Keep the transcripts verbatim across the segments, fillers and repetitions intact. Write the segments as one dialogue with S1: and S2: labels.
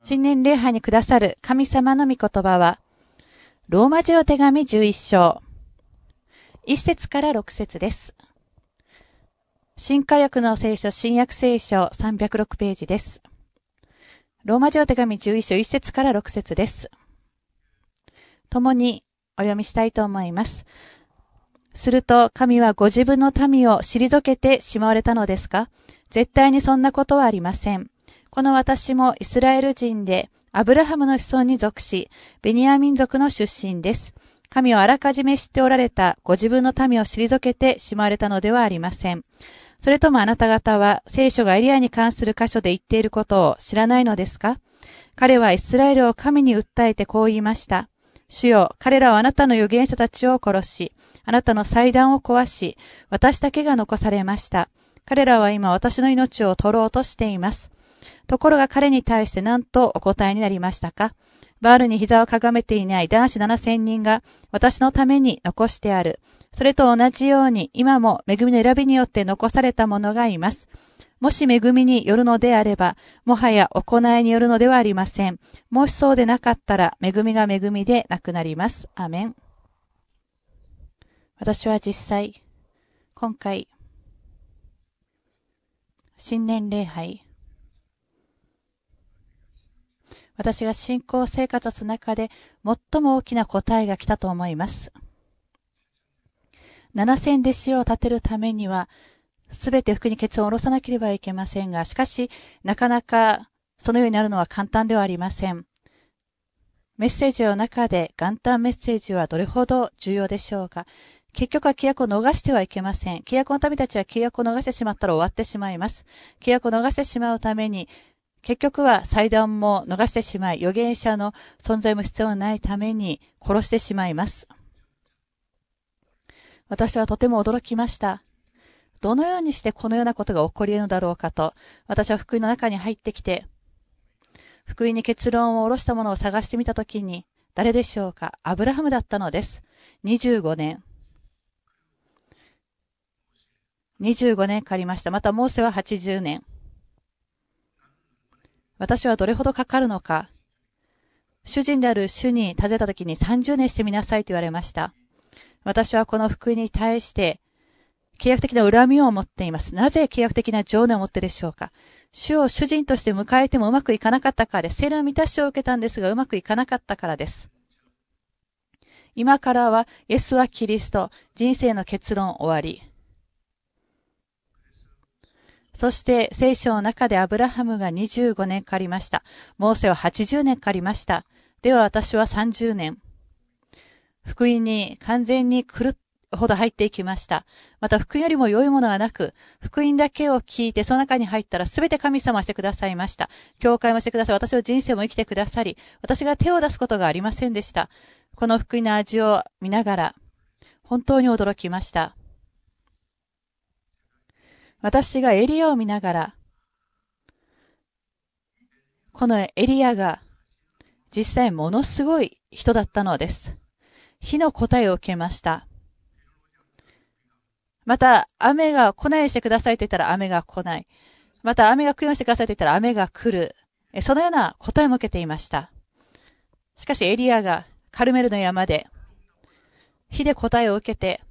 S1: 新年礼拝にくださる神様の御言葉は、ローマ人手紙じゅういっ章、いっ節からろく節です。新化訳の聖書、新約聖書さんびゃくろくページです。ローマ人手紙じゅういっ章いっ節からろく節です。共にお読みしたいと思います。すると、神はご自分の民を退けてしまわれたのですか？絶対にそんなことはありません。この私もイスラエル人で、アブラハムの子孫に属し、ベニヤ民族の出身です。神をあらかじめ知っておられたご自分の民を退けてしまわれたのではありません。それともあなた方は聖書がエリアに関する箇所で言っていることを知らないのですか？彼はイスラエルを神に訴えてこう言いました。主よ、彼らはあなたの預言者たちを殺し、あなたの祭壇を壊し、私だけが残されました。彼らは今私の命を取ろうとしています。ところが彼に対して何とお答えになりましたか？バールに膝をかがめていない男子ななせんにんが私のために残してある。それと同じように今も恵みの選びによって残された者がいます。もし恵みによるのであれば、もはや行いによるのではありません。もしそうでなかったら、恵みが恵みでなくなります。アメン。私は実際、今回、新年礼拝、私が信仰生活をする中で最も大きな答えが来たと思います。ななせん弟子を立てるためには、すべて服に血を下ろさなければいけませんが、しかし、なかなかそのようになるのは簡単ではありません。メッセージの中で元旦メッセージはどれほど重要でしょうか。結局は契約を逃してはいけません。契約の民たちは契約を逃してしまったら終わってしまいます。契約を逃してしまうために、結局は祭壇も逃してしまい、預言者の存在も必要ないために殺してしまいます。私はとても驚きました。どのようにしてこのようなことが起こり得るのだろうかと、私は福音の中に入ってきて、福音に結論を下ろしたものを探してみたときに、誰でしょうか？アブラハムだったのです。にじゅうごねん。にじゅうごねんかかりました。またモーセははちじゅうねん。私はどれほどかかるのか。主人である主に尋ねたときにさんじゅうねんしてみなさいと言われました。私はこの福音に対して契約的な恨みを持っています。なぜ契約的な情念を持ってでしょうか。主を主人として迎えてもうまくいかなかったからです。聖霊の満たしを受けたんですがうまくいかなかったからです。今からはイエスはキリスト、人生の結論終わり。そして聖書の中でアブラハムがにじゅうごねんかかりました。モーセははちじゅうねんかかりました。では私はさんじゅうねん。福音に完全に狂っほど入っていきました。また福音よりも良いものはなく、福音だけを聞いてその中に入ったらすべて神様はしてくださいました。教会もしてください。私の人生も生きてくださり、私が手を出すことがありませんでした。この福音の味を見ながら、本当に驚きました。私がエリアを見ながら、このエリアが実際ものすごい人だったのです。火の答えを受けました。また、雨が来ないしてくださいと言ったら雨が来ない。また、雨が来るようにしてくださいと言ったら雨が来る。そのような答えも受けていました。しかし、エリアがカルメルの山で、火で答えを受けて、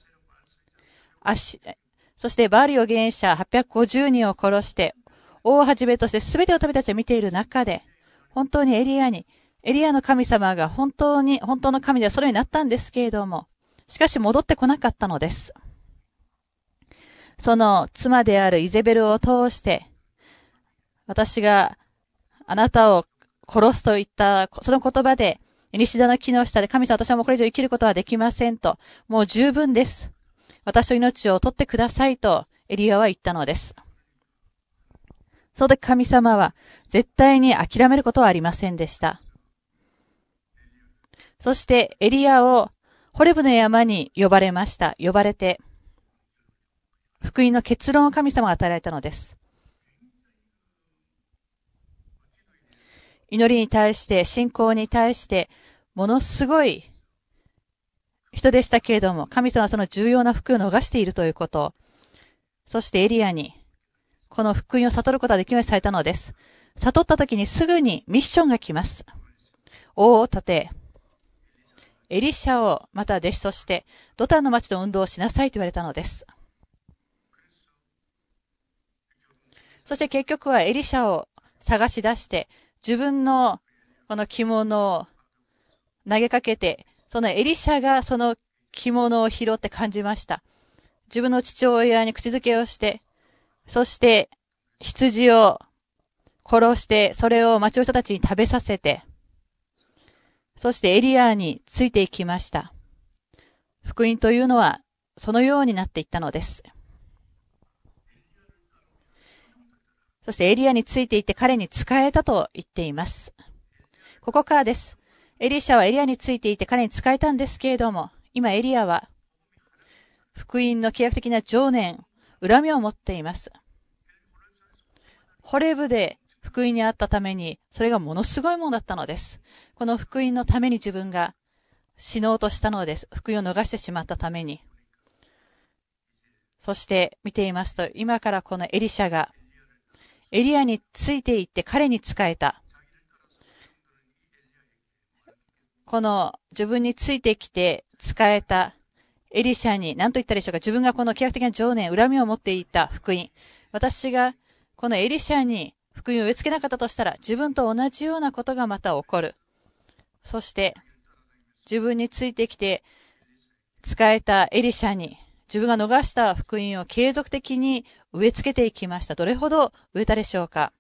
S1: 足、そしてバーリ預言者はっぴゃくごじゅうにんを殺して、王をはじめとして全ての民たちを見ている中で、本当にエリアに、エリアの神様が本当に、本当の神ではそれになったんですけれども、しかし戻ってこなかったのです。その妻であるイゼベルを通して、私があなたを殺すと言ったその言葉で、西田の木の下で神様私はもうこれ以上生きることはできませんと、もう十分です。私の命を取ってくださいとエリアは言ったのです。その時神様は絶対に諦めることはありませんでした。そしてエリアをホレブの山に呼ばれました。呼ばれて、福音の結論を神様が与えられたのです。祈りに対して、信仰に対して、ものすごい人でしたけれども、神様はその重要な福音を逃しているということ。そしてエリアに、この福音を悟ることができるようにされたのです。 悟った時にすぐにミッションが来ます。王を立て、エリシャをまた弟子として、ドタンの町の運動をしなさいと言われたのです。そして結局はエリシャを探し出して、自分のこの着物を投げかけて、そのエリシャがその着物を拾って感じました。自分の父親に口づけをして、そして羊を殺して、それを町の人たちに食べさせて、そしてエリアについていきました。福音というのはそのようになっていったのです。そしてエリアについていって彼に仕えたと言っています。ここからです。エリシャはエリアについていて彼に仕えたんですけれども、今エリアは福音の契約的な情念、恨みを持っています。ホレブで福音にあったために、それがものすごいものだったのです。この福音のために自分が死のうとしたのです。福音を逃してしまったために。そして見ていますと、今からこのエリシャがエリアについていって彼に仕えた。この自分についてきて仕えたエリシャに何と言ったでしょうか。自分がこの契約的な情念、恨みを持っていた福音。私がこのエリシャに福音を植え付けなかったとしたら、自分と同じようなことがまた起こる。そして自分についてきて仕えたエリシャに自分が逃した福音を継続的に植え付けていきました。どれほど植えたでしょうか。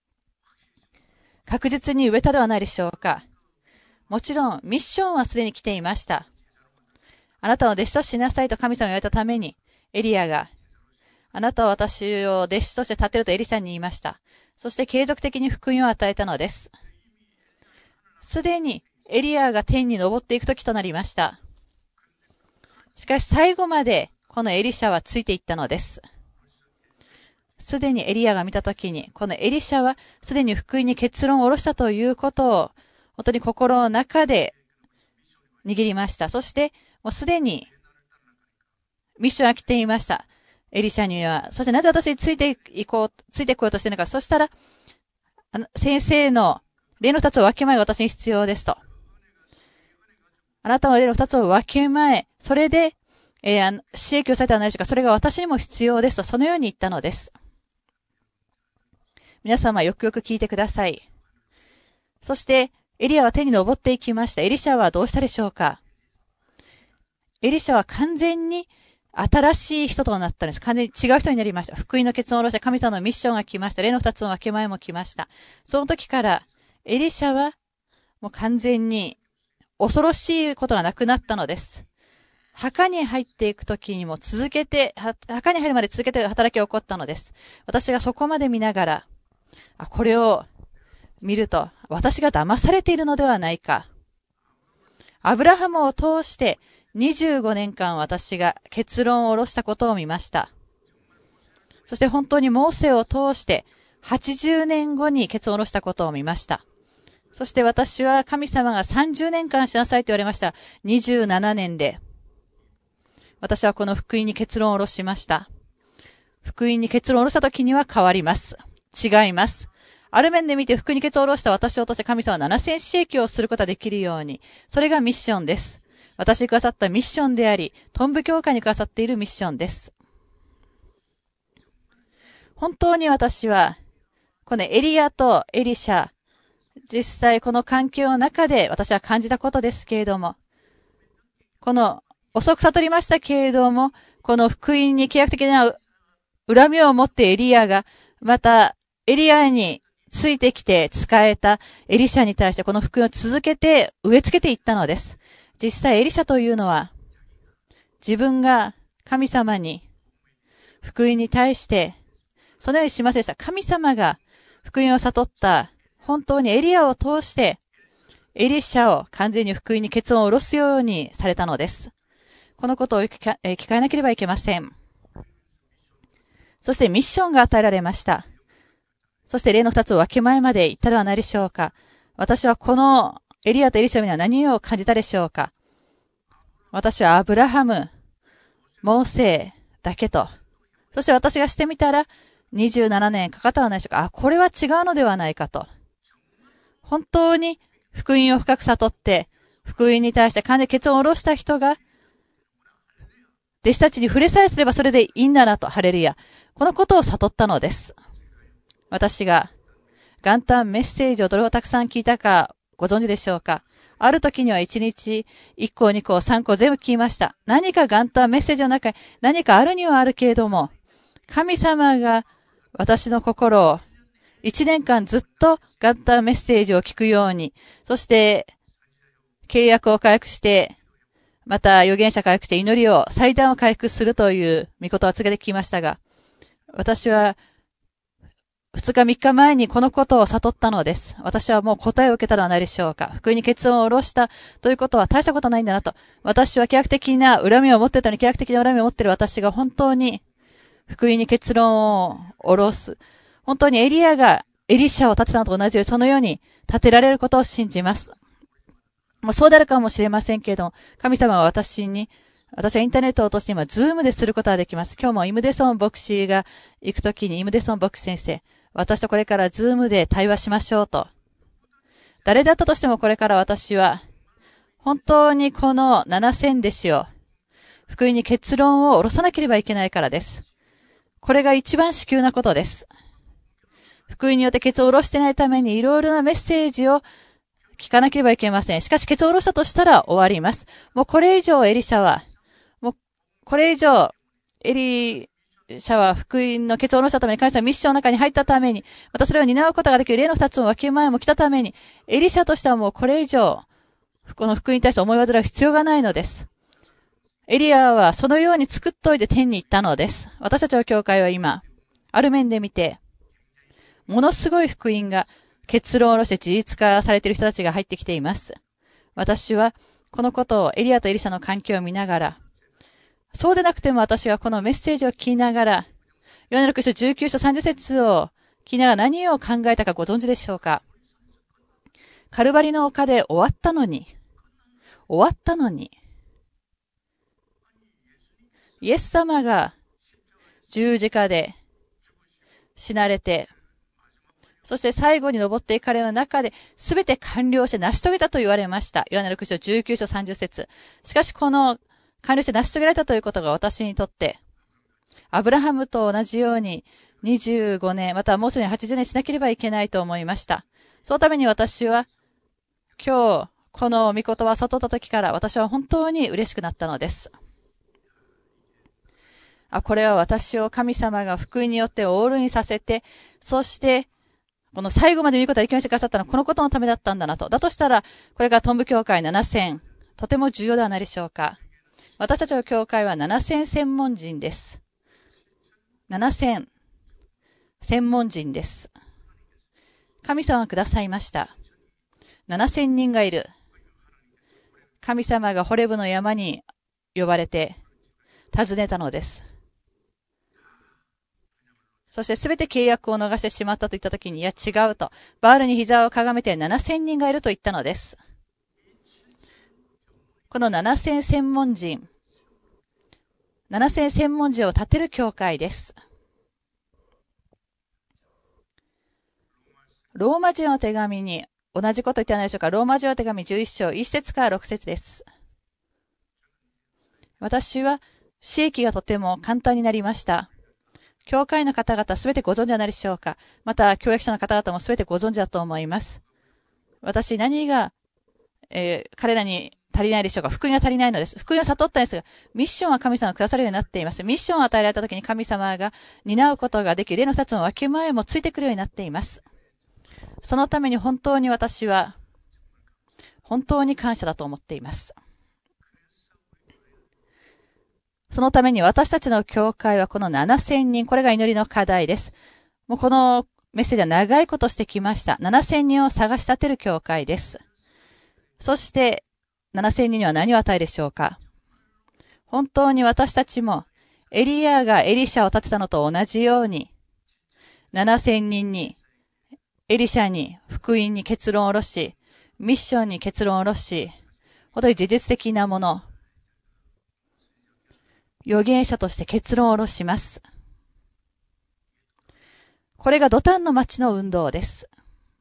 S1: 確実に植えたではないでしょうか。もちろんミッションはすでに来ていました。あなたを弟子としなさいと神様が言われたために、エリアがあなたは私を弟子として立てるとエリシャに言いました。そして継続的に福音を与えたのです。すでにエリアが天に昇っていく時となりました。しかし最後までこのエリシャはついていったのです。すでにエリアが見たときに、このエリシャはすでに福音に結論を下ろしたということを、本当に心の中で握りました。そして、もうすでにミッションが来ていました。エリシャには。そしてなぜ私についていこう、ついてこようとしているのか。そしたら、あの先生の例の二つを分け前が私に必要ですと。あなたの例の二つを分け前、それで、えー、刺激をされたらないでしょうか。それが私にも必要ですと、そのように言ったのです。皆様よくよく聞いてください。そして、エリアは天に昇っていきました。エリシャはどうしたでしょうか。エリシャは完全に新しい人となったんです。完全に違う人になりました。福音の結論を下ろして神様のミッションが来ました。例の二つの分け前も来ました。その時から、エリシャはもう完全に恐ろしいことがなくなったのです。墓に入っていくときにも続けて、墓に入るまで続けて働きが起こったのです。私がそこまで見ながら、あ、これを見ると、私が騙されているのではないか。アブラハムを通してにじゅうごねんかん私が結論を下ろしたことを見ました。そして本当にモーセを通してはちじゅうねんごに結論を下ろしたことを見ました。そして私は神様がさんじゅうねんかんしなさいと言われました。にじゅうななねんで。私はこの福音に結論を下ろしました。福音に結論を下ろした時には変わります。違います。ある面で見て福音に結論を下ろした私を通して神様はななせん刺激をすることができるように。それがミッションです。私にくださったミッションであり、トンブ教会にくださっているミッションです。本当に私は、このエリアとエリシャ、実際この環境の中で私は感じたことですけれども、この遅く悟りましたけれども、この福音に契約的な恨みを持ってエリアが、またエリアについてきて使えたエリシャに対してこの福音を続けて植え付けていったのです。実際エリシャというのは、自分が神様に福音に対してそのようにしませんでした。神様が福音を悟った本当にエリアを通してエリシャを完全に福音に結論を下ろすようにされたのです。このことを聞か、えー、聞かなければいけません。そしてミッションが与えられました。そして例の二つを分け前まで言ったではないでしょうか。私はこのエリアとエリシャには何を感じたでしょうか。私はアブラハム、モーセだけと。そして私がしてみたら、 にじゅうななねんかかったのではないでしょうか。あ、これは違うのではないかと。本当に福音を深く悟って、福音に対して完全に結論を下ろした人が、弟子たちに触れさえすればそれでいいんだなと、ハレルヤ。このことを悟ったのです。私が、元旦メッセージをどれをたくさん聞いたかご存知でしょうか。ある時にはいちにちいっこ、にこ、さんこ全部聞きました。何か元旦メッセージの中に何かあるにはあるけれども、神様が私の心をいちねんかんずっと元旦メッセージを聞くように、そして契約を回復して、また預言者回復して祈りを、祭壇を回復するという御事を告げてきましたが、私はふつかみっかまえにこのことを悟ったのです。私はもう答えを受けたのはないでしょうか。福音に結論を下ろしたということは大したことないんだなと。私は契約的な恨みを持っていたのに契約的な恨みを持っている私が本当に福音に結論を下ろす。本当にエリアがエリシャを立てたのと同じようにそのように立てられることを信じます。もうそうであるかもしれませんけれども、神様は私に、私はインターネットを通して今、ズームですることができます。今日もイムデソン牧師が行くときに、イムデソン牧師先生、私とこれからズームで対話しましょうと。誰だったとしてもこれから私は、本当にこのななせん弟子を、福音に結論を下ろさなければいけないからです。これが一番至急なことです。福音によって結論を下ろしてないためにいろいろなメッセージを聞かなければいけません。しかし結論を下ろしたとしたら終わります。もうこれ以上エリシャは、もうこれ以上エリシャは福音の結論を下ろしたために、神様のミッションの中に入ったために、またそれを担うことができる例の二つの分け前も来たために、エリシャとしてはもうこれ以上、この福音に対して思い煩う必要がないのです。エリアはそのように作っといて天に行ったのです。私たちの教会は今、ある面で見て、ものすごい福音が結論を下ろして事実化されている人たちが入ってきています。私はこのことをエリアとエリシャの関係を見ながら、そうでなくても私がこのメッセージを聞きながら、ヨハネろく章じゅうきゅう章さんじゅう節を聞きながら何を考えたかご存知でしょうか。カルバリの丘で終わったのに、終わったのに、イエス様が十字架で死なれて、そして最後に登っていかれる中で、すべて完了して成し遂げたと言われました。ヨハネろく章じゅうきゅう章さんじゅう節。しかしこの完了して成し遂げられたということが私にとって、アブラハムと同じようににじゅうごねん、またはもうすでにはちじゅうねんしなければいけないと思いました。そのために私は、今日、この御言葉を悟った時から私は本当に嬉しくなったのです。あ、これは私を神様が福音によってオールにさせて、そして、この最後まで見ることができましてくださったのはこのことのためだったんだなと。だとしたら、これがトンブ教会ななせん、とても重要ではないでしょうか。私たちの教会はななせん専門人です。ななせん専門人です。神様がくださいました。ななせんにんがいる。神様がホレブの山に呼ばれて訪ねたのです。そしてすべて契約を逃してしまったと言ったときに、いや違うと。バールに膝をかがめてななせんにんがいると言ったのです。このななせん専門人、ななせん専門人を立てる教会です。ローマ人の手紙に同じこと言ってないでしょうか。ローマ人の手紙じゅういっ章いち節からろく節です。私は、刺激がとても簡単になりました。教会の方々すべてご存知ではないでしょうか。また、教育者の方々もすべてご存知だと思います。私、何が、えー、彼らに足りないでしょうか。福音が足りないのです。福音を悟ったんですが、ミッションは神様がくださるようになっています。ミッションを与えられたときに神様が担うことができる例の二つの分け前もついてくるようになっています。そのために本当に私は、本当に感謝だと思っています。そのために私たちの教会はこのななせんにん、これが祈りの課題です。もうこのメッセージは長いことしてきました。ななせんにんを探し立てる教会です。そして、ななせんにんには何を与えでしょうか。本当に私たちも、エリアがエリシャを立てたのと同じように、ななせんにんに、エリシャに福音に結論を下ろし、ミッションに結論を下ろし、本当に事実的なもの、預言者として結論を下ろします。 これがドタンの町の運動です。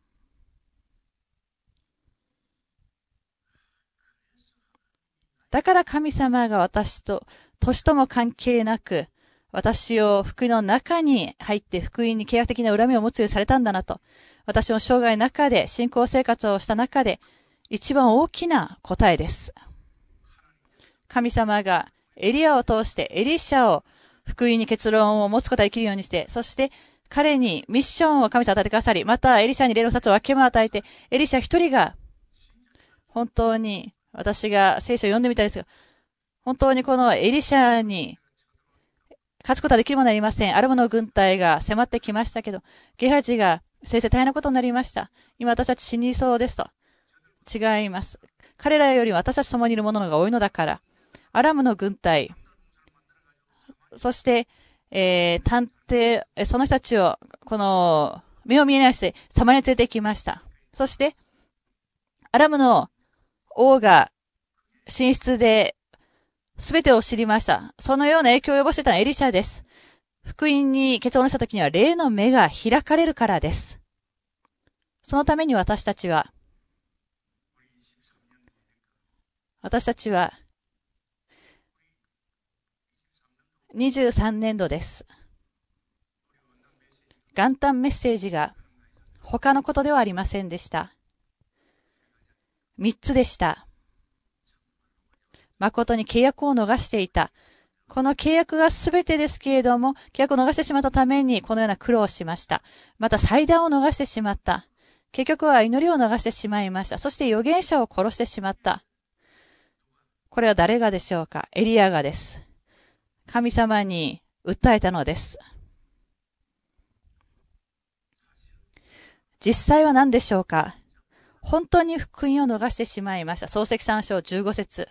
S1: だから神様が私と、年とも関係なく、私を福音の中に入って福音に契約的な恨みを持つようにされたんだなと。私の生涯の中で、信仰生活をした中で、一番大きな答えです。神様がエリアを通してエリシャを福音に結論を持つことができるようにして、そして彼にミッションを神様与えてくださり、またエリシャに例の二つを分けも与えて、エリシャ一人が、本当に私が聖書を読んでみたいですが、本当にこのエリシャに勝つことはできるものはありません。アラムの軍隊が迫ってきましたけど、ゲハジが先生大変なことになりました。今私たち死にそうですと。違います。彼らより私たち共にいる者の方が多いのだから、アラムの軍隊、そして、えー、探偵、その人たちを、この、目を見えないして、サマリに連れて行きました。そして、アラムの王が、寝室で、すべてを知りました。そのような影響を及ぼしてたのはエリシャです。福音に結論したときには、霊の目が開かれるからです。そのために私たちは、私たちは、にじゅうさんねんどです。元旦メッセージが他のことではありませんでした。三つでした。誠に契約を逃していた。この契約がすべてですけれども、契約を逃してしまったためにこのような苦労をしました。また祭壇を逃してしまった。結局は祈りを逃してしまいました。そして預言者を殺してしまった。これは誰がでしょうか？エリアがです。神様に訴えたのです。実際は何でしょうか？本当に福音を逃してしまいました。創世記さん章じゅうご節。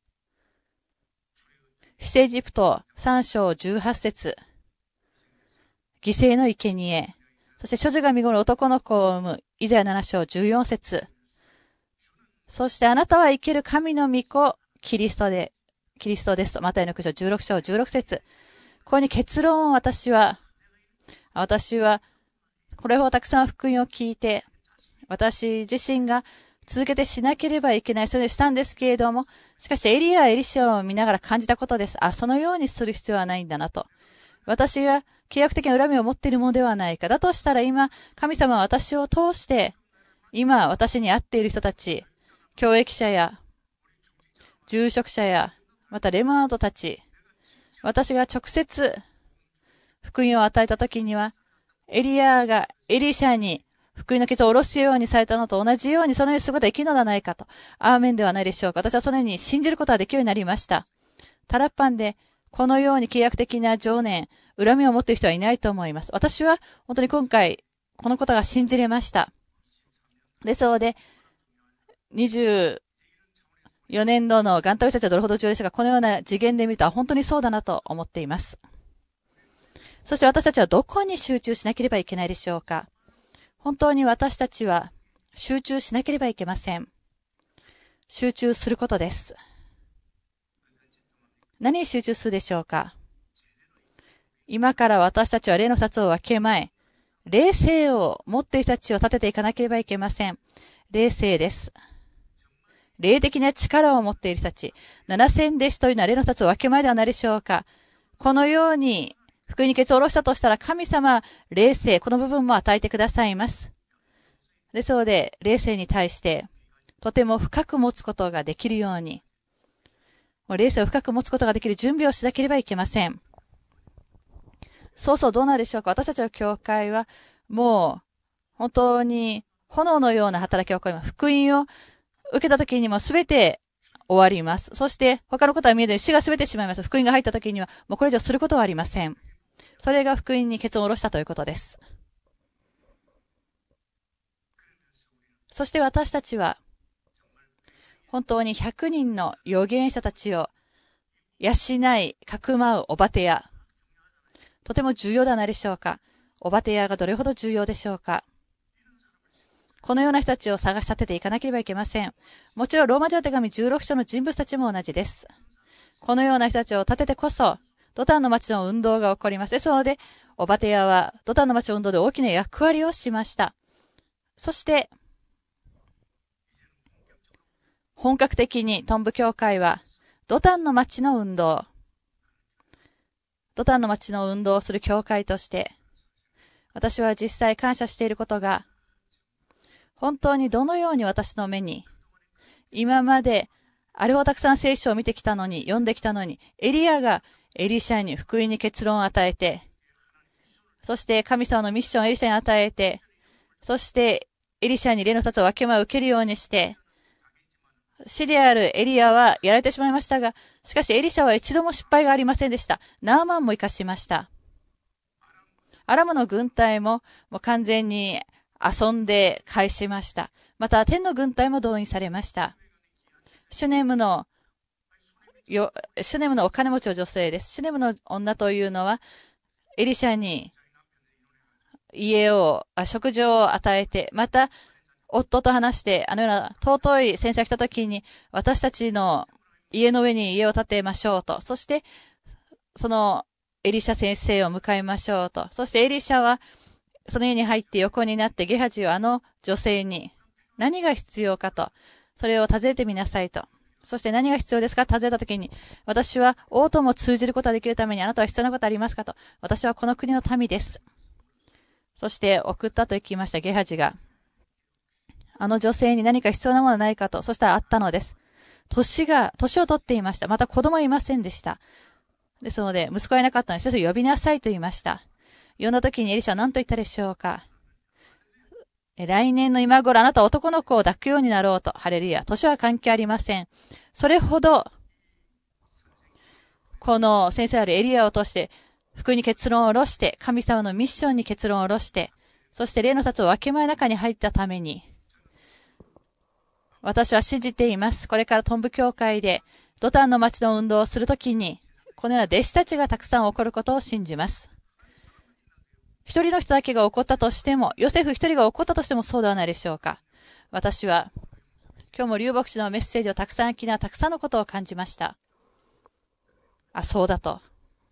S1: 出エジプトさん章じゅうはち節。犠牲の生贄。そして処女が見頃男の子を産む。イザヤなな章じゅうよん節。そしてあなたは生ける神の御子、キリストで、キリストですと。マタイのく章じゅうろく章じゅうろく節。ここに結論を私は、私は、これほどたくさん福音を聞いて、私自身が続けてしなければいけない、それをしたんですけれども、しかしエリア、エリシャを見ながら感じたことです。あ、そのようにする必要はないんだなと。私が契約的な恨みを持っているものではないか。だとしたら今、神様は私を通して、今私に会っている人たち、教益者や、住職者や、またレマードたち、私が直接福音を与えたときには、エリアがエリシャに福音の傷を下ろすようにされたのと同じようにそのようにすることができるのではないかと。アーメンではないでしょうか。私はそのように信じることができるようになりました。タラッパンでこのように契約的な情念、恨みを持っている人はいないと思います。私は本当に今回このことが信じれました。ですので、にじゅうよねんどの元旦たちはどれほど重要でしょうか。このような次元で見ると本当にそうだなと思っています。そして私たちはどこに集中しなければいけないでしょうか。本当に私たちは集中しなければいけません。集中することです。何に集中するでしょうか。今から私たちは例の二つを分けまえ、霊性を持っている人たちを立てていかなければいけません。霊性です。霊的な力を持っている人たち、七千弟子というのは例の二つを分けまえではないでしょうか。このように福音にケツを下ろしたとしたら神様、霊性、この部分も与えてくださいます。ですので、霊性に対してとても深く持つことができるように、霊性を深く持つことができる準備をしなければいけません。そうそう、どうなんでしょうか。私たちの教会はもう本当に炎のような働きを行います。福音を受けた時にもすべて終わります。そして他のことは見えずに死がすべてしまいます。福音が入った時にはもうこれ以上することはありません。それが福音にケツを下ろしたということです。そして私たちは本当にひゃくにんの預言者たちを養い、かくまうおばてや、とても重要ではないでしょうか。おばてやがどれほど重要でしょうか。このような人たちを探し立てていかなければいけません。もちろんローマ人の手紙じゅうろく章の人物たちも同じです。このような人たちを立ててこそ、ドタンの町の運動が起こります。ですので、 オバテヤはドタンの町の運動で大きな役割をしました。そして、本格的にトンブ教会は、ドタンの町の運動、ドタンの町の運動をする教会として、私は実際感謝していることが、本当にどのように私の目に、今まであれほどたくさん聖書を見てきたのに、読んできたのに、エリアがエリシャに福音に結論を与えて、そして神様のミッションをエリシャに与えて、そしてエリシャに例の二つを分け前を受けるようにして、死であるエリアはやられてしまいましたが、しかしエリシャは一度も失敗がありませんでした。ナーマンも生かしました。アラムの軍隊ももう完全に遊んで返しました。また天の軍隊も動員されました。シュネムのよシュネムのお金持ちの女性です。シュネムの女というのはエリシャに家を、食事を与えて、また夫と話して、あのような尊い先生が来た時に、私たちの家の上に家を建てましょうと。そして、そのエリシャ先生を迎えましょうと。そしてエリシャは、その家に入って横になって、ゲハジはあの女性に、何が必要かと、それを尋ねてみなさいと。そして何が必要ですか尋ねた時に、私は王とも通じることができるためにあなたは必要なことありますかと。私はこの国の民です。そして送ったと聞きましたゲハジが。あの女性に何か必要なものはないかと。そしたらあったのです。年が、年を取っていました。また子供はいませんでした。ですので、息子はいなかったので、先生呼びなさいと言いました。呼んだ時にエリシャは何と言ったでしょうか。来年の今頃あなたは男の子を抱くようになろうと。ハレルヤ。年は関係ありません。それほど、この先生あるエリアを通して、福音に結論を下ろして、神様のミッションに結論を下ろして、そして例の二つを分け前の中に入ったために、私は信じています。これからトンブ教会で、ドタンの町の運動をするときに、このような弟子たちがたくさん起こることを信じます。一人の人だけが起こったとしても、ヨセフ一人が起こったとしてもそうではないでしょうか。私は、今日も流牧師のメッセージをたくさん聞きながらたくさんのことを感じました。あ、そうだと。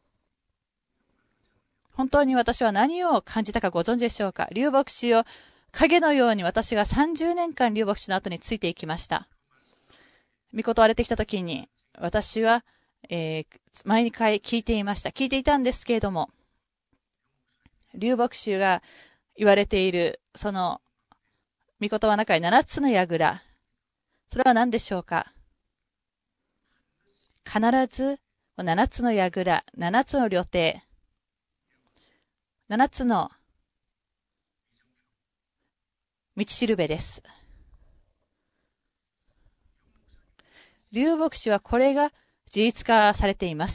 S1: 本当に私は何を感じたかご存知でしょうか。流牧師を影のように私がさんじゅうねんかん流牧師の後についていきました。御言われてきたときに、私は、えー、毎回聞いていました。聞いていたんですけれども、流牧師が言われている、その、御言葉の中にななつの櫓。それは何でしょうか。必ず、ななつの櫓、ななつの旅程、ななつの道しるべです。流牧師はこれが事実化されています。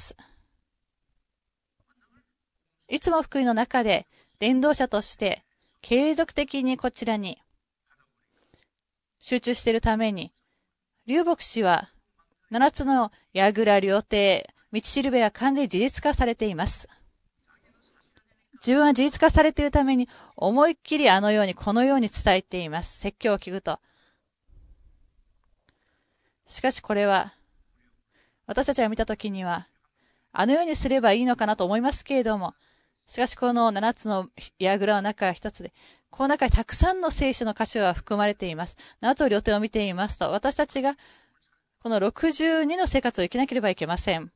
S1: いつも福音の中で伝道者として継続的にこちらに集中しているために、流牧師はななつの櫓、料亭、道しるべは完全に事実化されています。自分は事実化されているために思いっきりあのようにこのように伝えています。説教を聞くと。しかしこれは私たちが見たときにはあのようにすればいいのかなと思いますけれども、しかしこのななつの櫓の中一つで、この中にたくさんの聖書の箇所が含まれています。ななつの旅程を見ていますと、私たちがこのろくじゅうにの生活を生きなければいけません。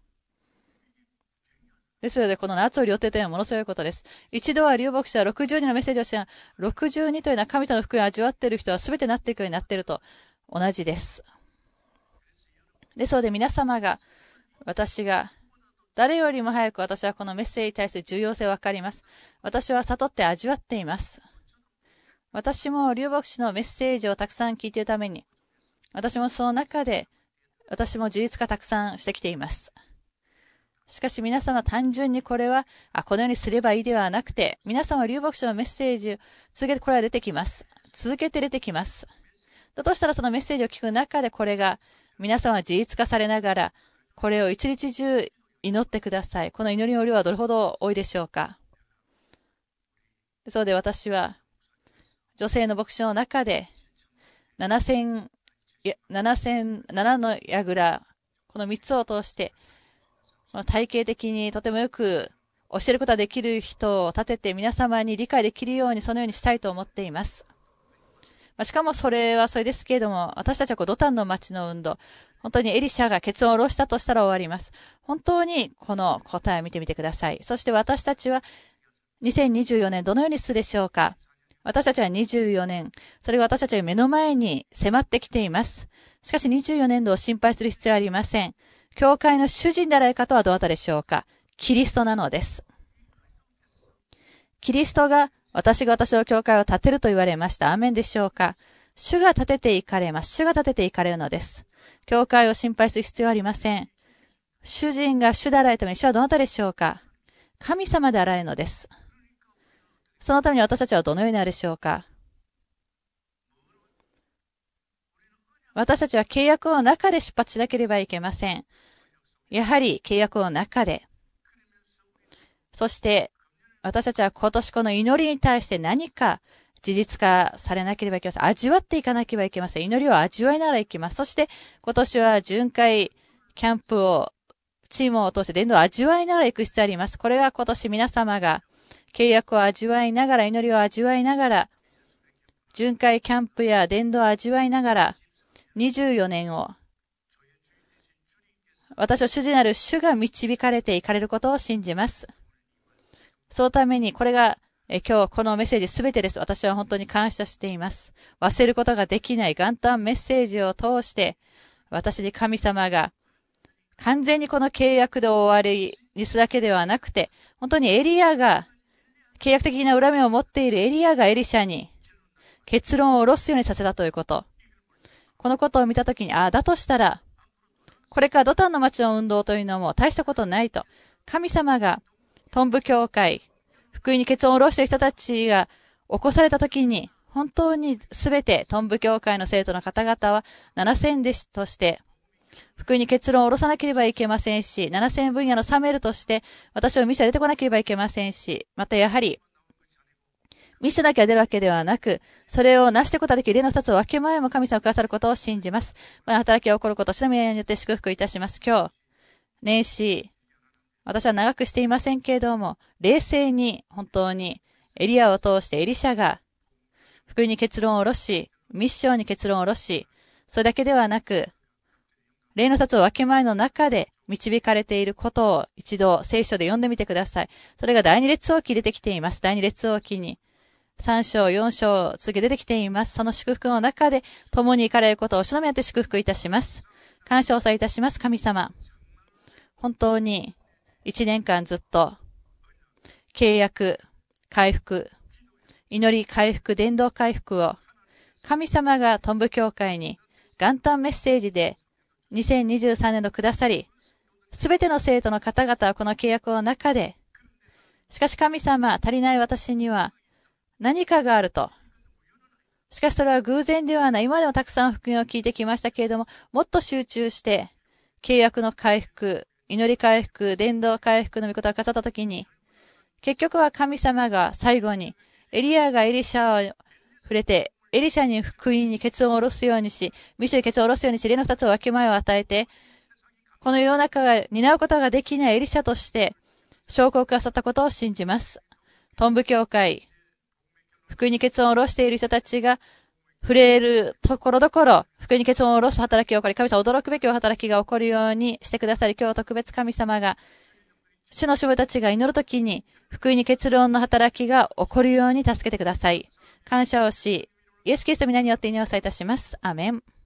S1: ですので、このななつの旅程というのはものすごいことです。一度は流牧師はろくじゅうにのメッセージをして、ろくじゅうにというのは神様の福音を味わっている人は全てなっていくようになっていると同じです。ですので皆様が、私が、誰よりも早く私はこのメッセージに対する重要性をわかります。私は悟って味わっています。私も流牧師のメッセージをたくさん聞いているために、私もその中で、私も事実化たくさんしてきています。しかし皆様単純にこれは、あ、このようにすればいいではなくて、皆様流牧師のメッセージを続けてこれは出てきます。続けて出てきます。だとしたらそのメッセージを聞く中でこれが、皆様は事実化されながら、これを一日中祈ってください。この祈りの量はどれほど多いでしょうか。そうで私は、女性の牧師の中で、ななせん、ななせん、ななの櫓、このみっつを通して、体系的にとてもよく教えることができる人を立てて皆様に理解できるようにそのようにしたいと思っています。まあ、しかもそれはそれですけれども、私たちはこうドタンの町の運動、本当にエリシャがケツを下ろしたとしたら終わります。本当にこの答えを見てみてください。そして私たちはにせんにじゅうよねんどのようにするでしょうか。私たちはにじゅうよねん、それが私たちは目の前に迫ってきています。しかしにじゅうよねんどを心配する必要はありません。教会の主人であられる方はどなたでしょうか。キリストなのです。キリストが私が私の教会を建てると言われました。アーメンでしょうか。主が建てていかれます。主が建てていかれるのです。教会を心配する必要はありません。主人が主であられるために主はどなたでしょうか。神様であられるのです。そのために私たちはどのようになるでしょうか。私たちは契約の中で出発しなければいけません。やはり契約の中で。そして、私たちは今年この祈りに対して何か事実化されなければいけません。味わっていかなければいけません。祈りを味わいながらいきます。そして今年は巡回キャンプを、チームを通して伝道を味わいながら行く必要あります。これが今年皆様が契約を味わいながら、祈りを味わいながら、巡回キャンプや伝道を味わいながら、にじゅうよねんを、私を主人なる主が導かれていかれることを信じます。そのために、これが、え今日このメッセージすべてです。私は本当に感謝しています。忘れることができない元旦メッセージを通して、私に神様が、完全にこの契約で終わりにするだけではなくて、本当にエリアが、契約的な裏目を持っているエリアがエリシャに、結論を下ろすようにさせたということ。このことを見たときに、ああ、だとしたら、これからドタンの町の運動というのも大したことないと。神様が、トンブ教会、福音に結論を下ろしている人たちが起こされたときに、本当にすべてトンブ教会の生徒の方々はななせん弟子として、福音に結論を下ろさなければいけませんし、ななせん分野のサメルとして、私をミッションに出てこなければいけませんし、またやはり、ミッションだけが出るわけではなく、それを成していくことができる例の二つを分け前も神様をくださることを信じます。この働きが起こることを主の皆によって祝福いたします。今日、年始、私は長くしていませんけれども、冷静に本当にエリアを通してエリシャが福音に結論を下ろし、ミッションに結論を下ろし、それだけではなく、例の二つを分け前の中で導かれていることを一度聖書で読んでみてください。それが第二列王記出てきています。第二列王記にさん章、よん章続け出てきています。その祝福の中で共に行かれることを主の目当て祝福いたします。感謝をさえいたします。神様。本当に一年間ずっと契約、回復、祈り回復、伝道回復を神様がトンブ教会に元旦メッセージでにせんにじゅうさんねん度くださり、すべての生徒の方々はこの契約の中で、しかし神様、足りない私には何かがあると。しかしそれは偶然ではない。今までもたくさん福音を聞いてきましたけれども、もっと集中して、契約の回復、祈り回復、伝道回復の御事を飾ったときに、結局は神様が最後に、エリアがエリシャを触れて、エリシャに福音に結論を下ろすようにし、ミッションに結論を下ろすようにし、例の二つを分け前を与えて、この世の中が担うことができないエリシャとして、証拠をくださったことを信じます。トンブ教会、福音に結論を下ろしている人たちが、触れるところどころ、福音に結論を下ろす働きが起こり、神様驚くべき働きが起こるようにしてくださり、今日特別神様が、主の主婦たちが祈るときに、福音に結論の働きが起こるように助けてください。感謝をし、イエスキリストの皆によって祈りをさいたします。アーメン。